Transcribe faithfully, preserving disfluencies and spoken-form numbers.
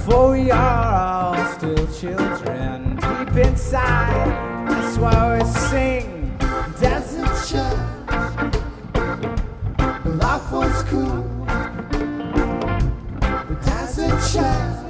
For we are all still children deep inside. That's why we sing, dance in church. Life was cool. We dance in church.